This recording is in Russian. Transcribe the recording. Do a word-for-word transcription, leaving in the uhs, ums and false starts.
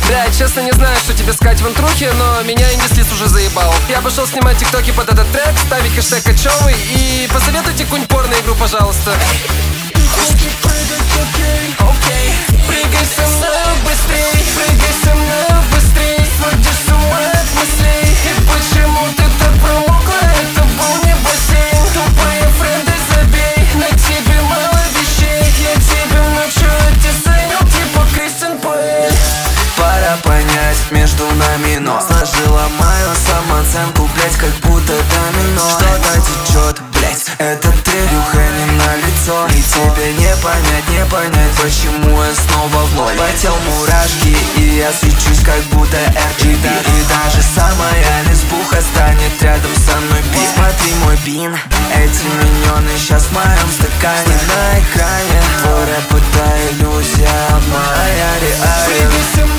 Бля, честно не знаю, что тебе сказать в интрухе, но меня Индислиз уже заебал. Я пошел снимать тиктоки под этот трек, ставить хэштег кочевый. И посоветуйте какую-нибудь порно-игру, пожалуйста. Окей, прыгай со мной быстрей, прыгай со мной быстрей, сводишь с ума от мыслей. И почему ты так промокла? Это был не бассейн. Тупые френды забей, на тебе мало вещей. Я тебе научу, эти занял типа Кристиан Бейл. Пора понять, между нами но сложила мою самооценку, блять, как будто домино. Что-то течет, блять, это ты, Рюха, не на лицо. И тебе не понять, не понять, почему я снова в ноль. Потел мурашки, и я свечусь, как будто эр джи би. И даже самая лесбуха станет рядом со мной пить. Смотри мой бин, эти миньоны сейчас в моем стакане. На экране твой рэп — это иллюзия, моя реальность.